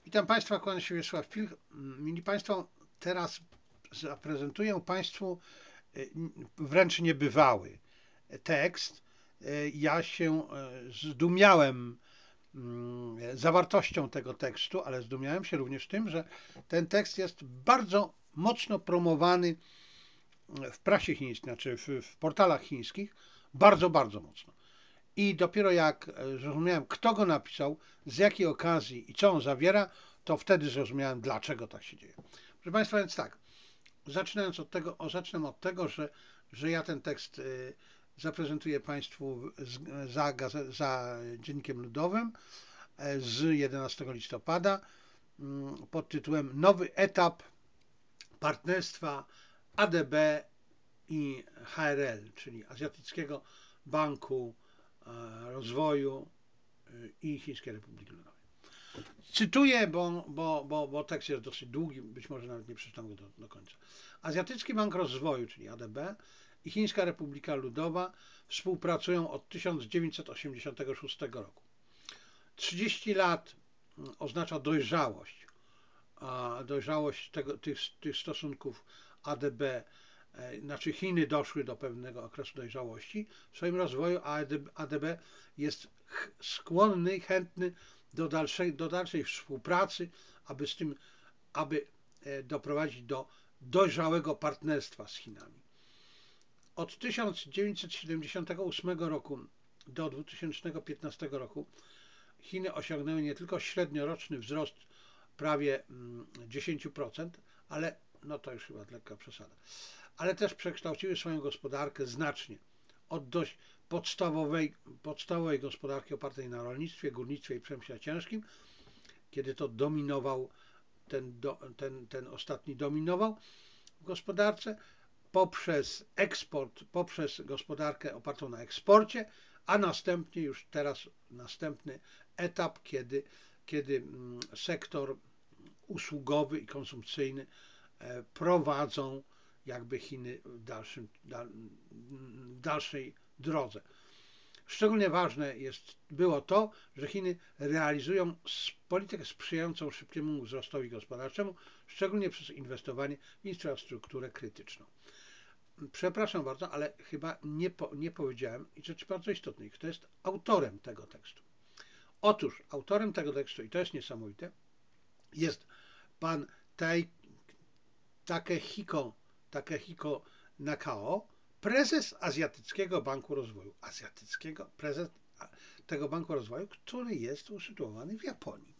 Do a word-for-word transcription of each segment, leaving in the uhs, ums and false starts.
Witam Państwa, kłaniam się Wiesław Pilch. Mili Państwo, teraz zaprezentuję Państwu y, wręcz niebywały tekst. Y, Ja się y, zdumiałem mm, zawartością tego tekstu, ale zdumiałem się również tym, że ten tekst jest bardzo mocno promowany w prasie chińskiej, znaczy w, w portalach chińskich, bardzo, bardzo mocno. I dopiero jak e, zrozumiałem, kto go napisał, z jakiej okazji i co on zawiera, to wtedy zrozumiałem, dlaczego tak się dzieje. Proszę Państwa, więc tak, zaczynając od tego, o, zacznę od tego, że, że ja ten tekst y, zaprezentuję Państwu z, za, za Dziennikiem Ludowym e, z jedenastego listopada mm, pod tytułem Nowy etap partnerstwa A D B i H R L, czyli Azjatyckiego Banku e, Rozwoju i Chińskiej Republiki Ludowej. Cytuję, bo, bo, bo, bo tekst jest dosyć długi, być może nawet nie przeczytam go do, do końca. Azjatycki Bank Rozwoju, czyli A D B, i Chińska Republika Ludowa współpracują od tysiąc dziewięćset osiemdziesiątego szóstego roku. trzydzieści lat oznacza dojrzałość, a dojrzałość tego, tych, tych stosunków A D B, znaczy Chiny doszły do pewnego okresu dojrzałości w swoim rozwoju, a A D B jest skłonny i chętny do dalszej, do dalszej współpracy, aby z tym, aby doprowadzić do dojrzałego partnerstwa z Chinami. Od tysiąc dziewięćset siedemdziesiątego ósmego roku do dwa tysiące piętnastego roku Chiny osiągnęły nie tylko średnioroczny wzrost prawie dziesięć procent, ale no to już chyba lekka przesada, ale też przekształciły swoją gospodarkę znacznie od dość podstawowej, podstawowej gospodarki opartej na rolnictwie, górnictwie i przemyśle ciężkim, kiedy to dominował, ten, ten, ten ostatni dominował w gospodarce, poprzez eksport, poprzez gospodarkę opartą na eksporcie, a następnie już teraz następny etap, kiedy, kiedy sektor usługowy i konsumpcyjny prowadzą jakby Chiny w, dalszym, w dalszej drodze. Szczególnie ważne jest, było to, że Chiny realizują politykę sprzyjającą szybkiemu wzrostowi gospodarczemu, szczególnie przez inwestowanie w infrastrukturę krytyczną. Przepraszam bardzo, ale chyba nie, po, nie powiedziałem i rzecz bardzo istotnej, kto jest autorem tego tekstu. Otóż autorem tego tekstu, i to jest niesamowite, jest pan Tai Takehiko, Takehiko Nakao, prezes Azjatyckiego Banku Rozwoju. Azjatyckiego, prezes tego Banku Rozwoju, który jest usytuowany w Japonii.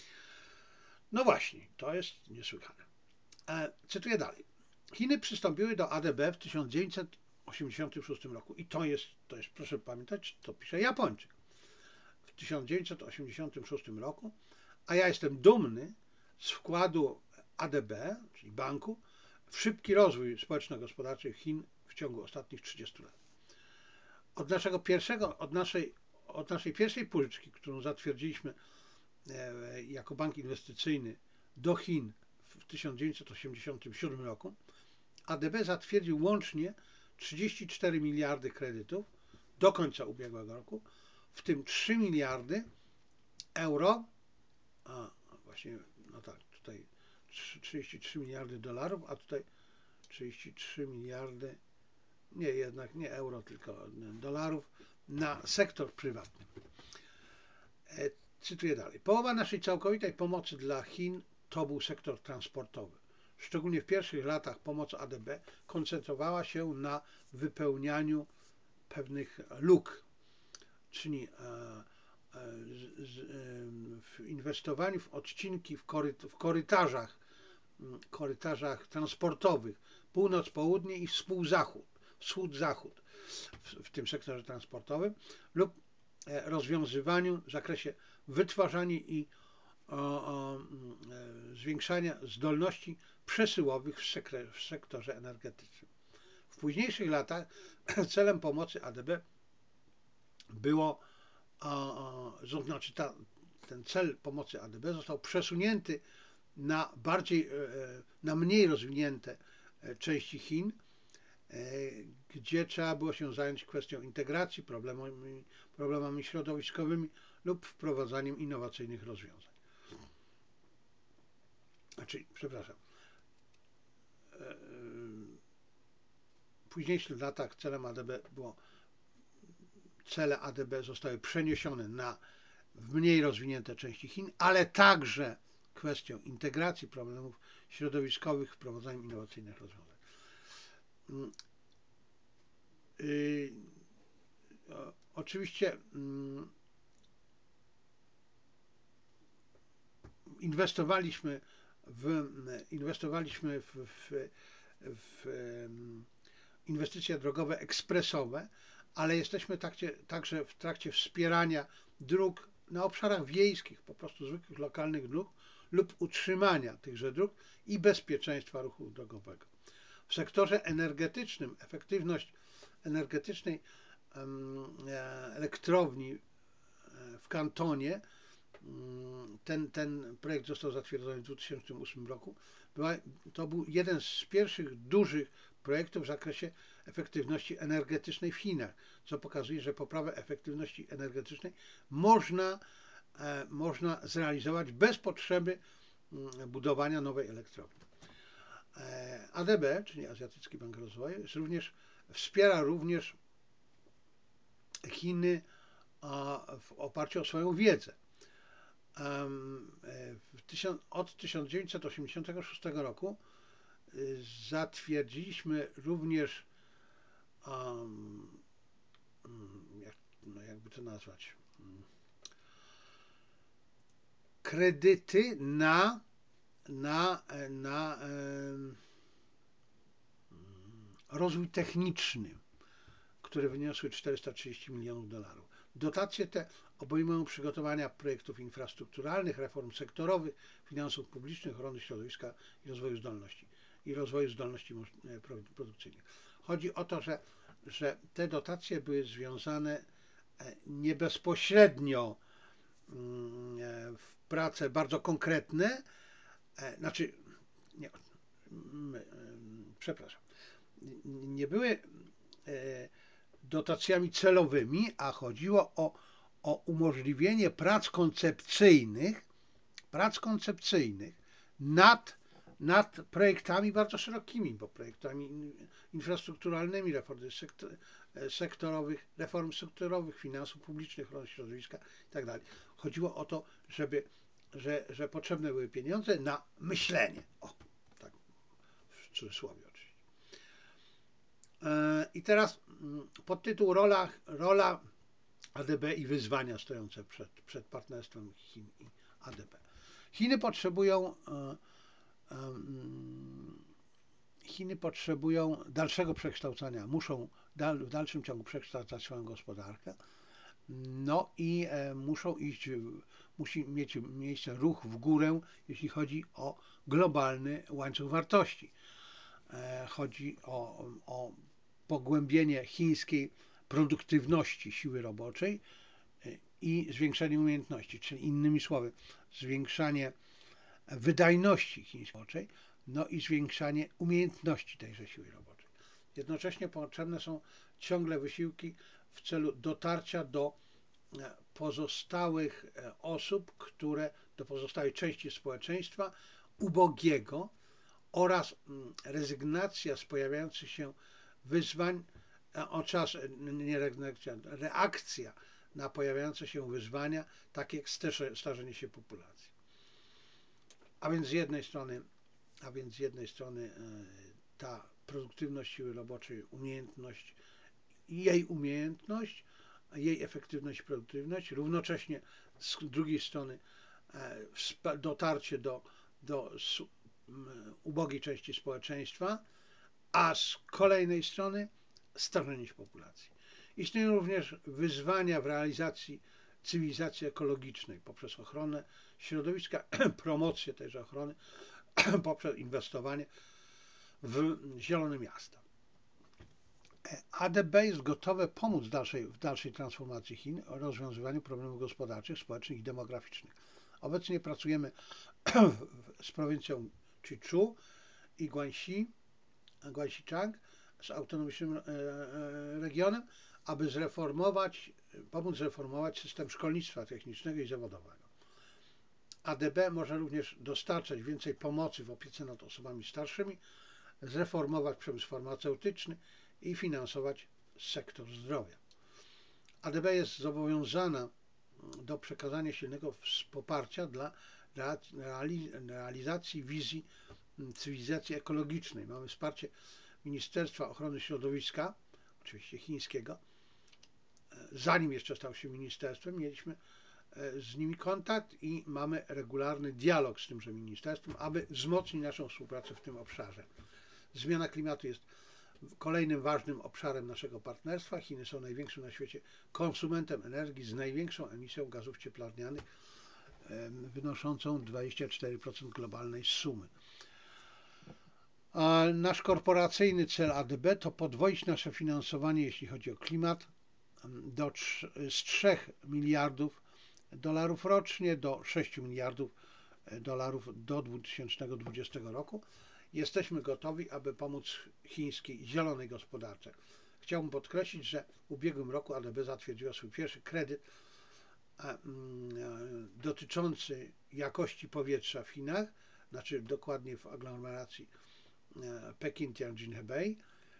No właśnie, to jest niesłychane. E, cytuję dalej. Chiny przystąpiły do A D B w tysiąc dziewięćset osiemdziesiątym szóstym roku i to jest, to jest, proszę pamiętać, to pisze Japończyk. W tysiąc dziewięćset osiemdziesiątym szóstym roku, a ja jestem dumny z wkładu A D B, czyli banku, w szybki rozwój społeczno-gospodarczy Chin w ciągu ostatnich trzydziestu lat. Od naszego pierwszego, od naszej, od naszej pierwszej pożyczki, którą zatwierdziliśmy jako bank inwestycyjny do Chin w tysiąc dziewięćset osiemdziesiątym siódmym roku, A D B zatwierdził łącznie trzydzieści cztery miliardy kredytów do końca ubiegłego roku, w tym trzy miliardy euro, a właśnie, no tak, tutaj trzydzieści trzy miliardy dolarów, a tutaj trzydzieści trzy miliardy, nie jednak nie euro, tylko dolarów na sektor prywatny. E, cytuję dalej. Połowa naszej całkowitej pomocy dla Chin to był sektor transportowy. Szczególnie w pierwszych latach pomoc A D B koncentrowała się na wypełnianiu pewnych luk, czyli w inwestowaniu w odcinki w, koryt, w korytarzach, korytarzach transportowych północ-południe i wschód-zachód, wschód-zachód w, w tym sektorze transportowym lub rozwiązywaniu w zakresie wytwarzania i o, o, zwiększania zdolności przesyłowych w, sekre, w sektorze energetycznym. W późniejszych latach celem pomocy A D B było, o, o, znaczy ta, ten cel pomocy A D B został przesunięty na bardziej, na mniej rozwinięte części Chin, gdzie trzeba było się zająć kwestią integracji, problemami, problemami środowiskowymi lub wprowadzaniem innowacyjnych rozwiązań. czyli, przepraszam, w późniejszych latach celem A D B było, cele A D B zostały przeniesione na w mniej rozwinięte części Chin, ale także kwestią integracji problemów środowiskowych, wprowadzaniem innowacyjnych rozwiązań. Yy, oczywiście yy, inwestowaliśmy w, inwestowaliśmy w, w, w inwestycje drogowe ekspresowe, ale jesteśmy takcie, także w trakcie wspierania dróg na obszarach wiejskich, po prostu zwykłych lokalnych dróg lub utrzymania tychże dróg i bezpieczeństwa ruchu drogowego. W sektorze energetycznym efektywność energetycznej elektrowni w Kantonie, ten, ten projekt został zatwierdzony w dwa tysiące ósmym roku, Była, to był jeden z pierwszych dużych projektów w zakresie efektywności energetycznej w Chinach, co pokazuje, że poprawę efektywności energetycznej można, e, można zrealizować bez potrzeby budowania nowej elektrowni. E, A D B, czyli Azjatycki Bank Rozwoju, jest również, wspiera również Chiny a, w oparciu o swoją wiedzę. Um, w tysiąc, od tysiąc dziewięćset osiemdziesiątego szóstego roku zatwierdziliśmy również um, jak, no jakby to nazwać kredyty na na, na um, rozwój techniczny, które wyniosły czterysta trzydzieści milionów dolarów. Dotacje te obejmują przygotowania projektów infrastrukturalnych, reform sektorowych, finansów publicznych, ochrony środowiska i rozwoju zdolności i rozwoju zdolności produkcyjnych. Chodzi o to, że, że te dotacje były związane nie bezpośrednio w prace bardzo konkretne, znaczy, nie, przepraszam, nie były dotacjami celowymi, a chodziło o, o umożliwienie prac koncepcyjnych, prac koncepcyjnych nad, nad projektami bardzo szerokimi, bo projektami infrastrukturalnymi, reform sektorowych, reform sektorowych, finansów publicznych, ochrony środowiska itd. Chodziło o to, żeby, że, że potrzebne były pieniądze na myślenie. O, tak w cudzysłowie oczywiście. I teraz podtytuł rola, rola A D B i wyzwania stojące przed, przed partnerstwem Chin i A D B. Chiny potrzebują Chiny potrzebują dalszego przekształcania, muszą dal, w dalszym ciągu przekształcać swoją gospodarkę, no i e, muszą iść, musi mieć miejsce ruch w górę, jeśli chodzi o globalny łańcuch wartości. E, chodzi o, o pogłębienie chińskiej produktywności siły roboczej i zwiększenie umiejętności, czyli innymi słowy, zwiększanie wydajności chińskiej roboczej, no i zwiększanie umiejętności tejże siły roboczej. Jednocześnie potrzebne są ciągle wysiłki w celu dotarcia do pozostałych osób, które, do pozostałej części społeczeństwa ubogiego oraz rezygnacja z pojawiających się wyzwań, o czas, nie rezygnacja, reakcja na pojawiające się wyzwania, takie jak starzenie się populacji. A więc z jednej strony, a więc z jednej strony ta produktywność siły roboczej, umiejętność, jej umiejętność, jej efektywność i produktywność, równocześnie z drugiej strony dotarcie do, do ubogiej części społeczeństwa, a z kolejnej strony starzenie się populacji. Istnieją również wyzwania w realizacji cywilizacji ekologicznej poprzez ochronę środowiska, promocję tejże ochrony, poprzez inwestowanie w zielone miasta. A D B jest gotowe pomóc w dalszej, w dalszej transformacji Chin, rozwiązywaniu problemów gospodarczych, społecznych i demograficznych. Obecnie pracujemy z prowincją Chichu i Guangxi, Guangxichang, z autonomicznym regionem, aby zreformować, pomóc zreformować system szkolnictwa technicznego i zawodowego. A D B może również dostarczać więcej pomocy w opiece nad osobami starszymi, zreformować przemysł farmaceutyczny i finansować sektor zdrowia. A D B jest zobowiązana do przekazania silnego poparcia dla realizacji wizji cywilizacji ekologicznej. Mamy wsparcie Ministerstwa Ochrony Środowiska, oczywiście chińskiego. Zanim jeszcze stał się ministerstwem, mieliśmy z nimi kontakt i mamy regularny dialog z tymże ministerstwem, aby wzmocnić naszą współpracę w tym obszarze. Zmiana klimatu jest kolejnym ważnym obszarem naszego partnerstwa. Chiny są największym na świecie konsumentem energii z największą emisją gazów cieplarnianych, wynoszącą dwadzieścia cztery procent globalnej sumy. A nasz korporacyjny cel A D B to podwoić nasze finansowanie, jeśli chodzi o klimat, do, z trzech miliardów dolarów rocznie do sześciu miliardów dolarów do dwa tysiące dwudziestego roku. Jesteśmy gotowi, aby pomóc chińskiej zielonej gospodarce. Chciałbym podkreślić, że w ubiegłym roku A D B zatwierdziła swój pierwszy kredyt dotyczący jakości powietrza w Chinach, znaczy dokładnie w aglomeracji Pekin-Tianjin-Hebei,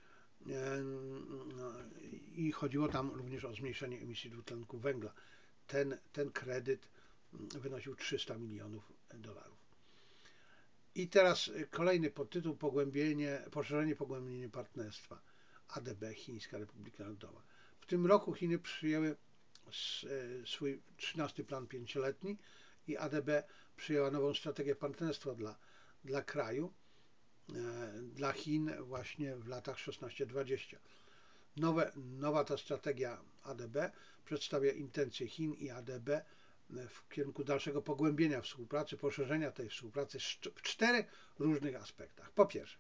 i chodziło tam również o zmniejszenie emisji dwutlenku węgla. Ten, ten kredyt wynosił trzysta milionów dolarów. I teraz kolejny podtytuł: pogłębienie, poszerzenie, pogłębienie partnerstwa A D B Chińska Republika Ludowa. W tym roku Chiny przyjęły swój trzynasty plan pięcioletni i A D B przyjęła nową strategię partnerstwa dla, dla kraju, dla Chin właśnie w latach szesnaście dwadzieścia. Nowe, nowa ta strategia A D B przedstawia intencje Chin i A D B w kierunku dalszego pogłębienia współpracy, poszerzenia tej współpracy w czterech różnych aspektach. Po pierwsze,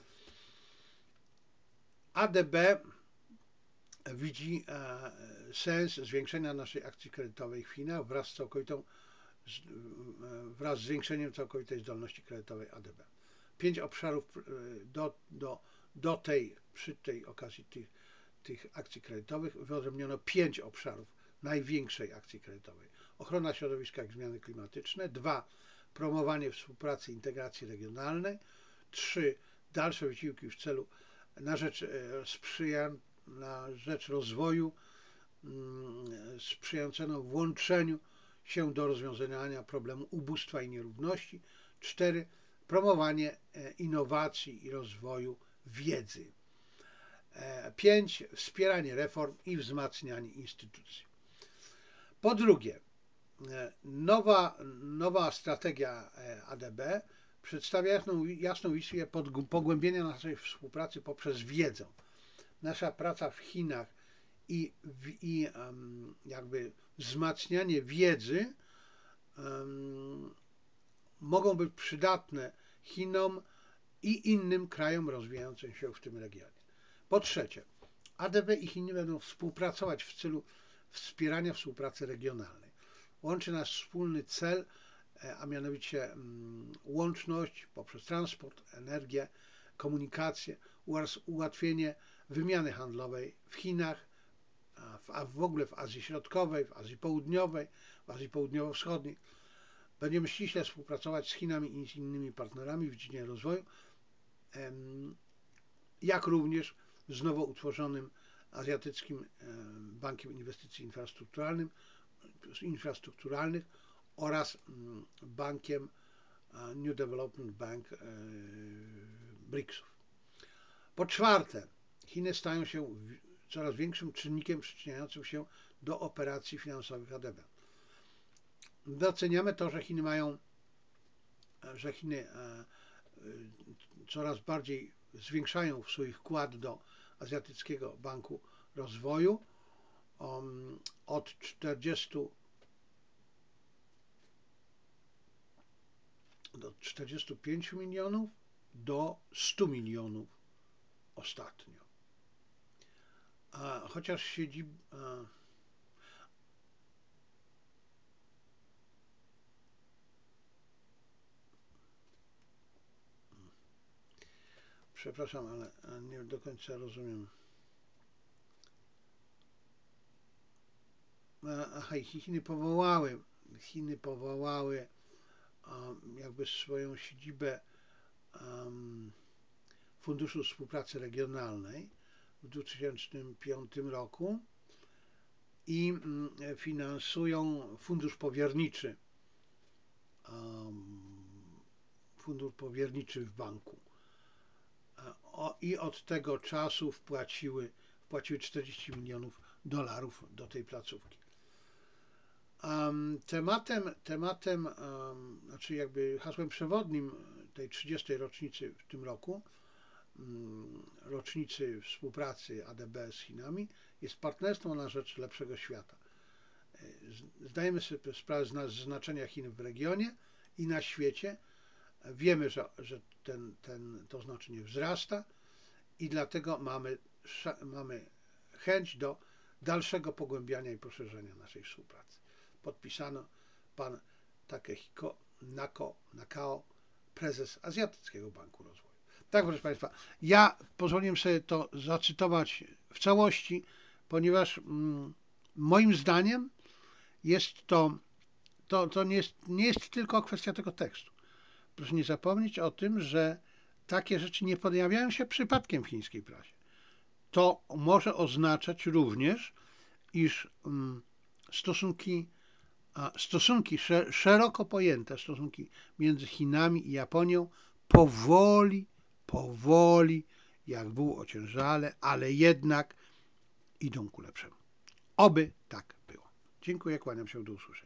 A D B widzi sens zwiększenia naszej akcji kredytowej w Chinach wraz z całkowitą, wraz z zwiększeniem całkowitej zdolności kredytowej A D B. Pięć obszarów do, do, do tej, przy tej okazji tych, tych akcji kredytowych wyodrębniono pięć obszarów największej akcji kredytowej. Ochrona środowiska i zmiany klimatyczne. Dwa. Promowanie współpracy i integracji regionalnej. Trzy. Dalsze wysiłki w celu na rzecz sprzyja, na rzecz rozwoju sprzyjającego włączeniu się do rozwiązania problemu ubóstwa i nierówności. Cztery. Promowanie innowacji i rozwoju wiedzy. Pięć. Wspieranie reform i wzmacnianie instytucji. Po drugie, nowa, nowa strategia A D B przedstawia jasną, jasną wizję pogłębienia naszej współpracy poprzez wiedzę. Nasza praca w Chinach i, i um, jakby wzmacnianie wiedzy um, mogą być przydatne Chinom i innym krajom rozwijającym się w tym regionie. Po trzecie, A D B i Chiny będą współpracować w celu wspierania współpracy regionalnej. Łączy nas wspólny cel, a mianowicie łączność poprzez transport, energię, komunikację oraz ułatwienie wymiany handlowej w Chinach, a w ogóle w Azji Środkowej, w Azji Południowej, w Azji Południowo-Wschodniej. Będziemy ściśle współpracować z Chinami i z innymi partnerami w dziedzinie rozwoju, jak również z nowo utworzonym Azjatyckim Bankiem Inwestycji Infrastrukturalnym, infrastrukturalnych oraz bankiem New Development Bank briksów. Po czwarte, Chiny stają się coraz większym czynnikiem przyczyniającym się do operacji finansowych A D B. Doceniamy to, że Chiny mają, że Chiny coraz bardziej zwiększają swój wkład do Azjatyckiego Banku Rozwoju um, od czterdziestu do czterdziestu pięciu milionów do stu milionów ostatnio. A chociaż siedzi, a, przepraszam, ale nie do końca rozumiem. Aha, Chiny powołały, Chiny powołały jakby swoją siedzibę Funduszu Współpracy Regionalnej w dwa tysiące piątym roku i finansują fundusz powierniczy, fundusz powierniczy w banku. I od tego czasu wpłaciły, wpłaciły czterdzieści milionów dolarów do tej placówki. Tematem, tematem, znaczy jakby hasłem przewodnim tej trzydziestej rocznicy w tym roku, rocznicy współpracy A D B z Chinami, jest partnerstwo na rzecz lepszego świata. Zdajemy sobie sprawę z znaczenia Chin w regionie i na świecie. Wiemy, że, że ten, ten, to znaczenie wzrasta i dlatego mamy, mamy chęć do dalszego pogłębiania i poszerzenia naszej współpracy. Podpisano pan Takehiko Nako, Nakao, prezes Azjatyckiego Banku Rozwoju. Tak, proszę Państwa, ja pozwoliłem sobie to zacytować w całości, ponieważ mm, moim zdaniem jest to, to, to nie, jest, nie jest tylko kwestia tego tekstu. Proszę nie zapomnieć o tym, że takie rzeczy nie pojawiają się przypadkiem w chińskiej prasie. To może oznaczać również, iż mm, stosunki, a stosunki, szeroko pojęte stosunki między Chinami i Japonią powoli, powoli, jak wół ociężale, ale jednak idą ku lepszemu. Oby tak było. Dziękuję, kłaniam się, do usłyszenia.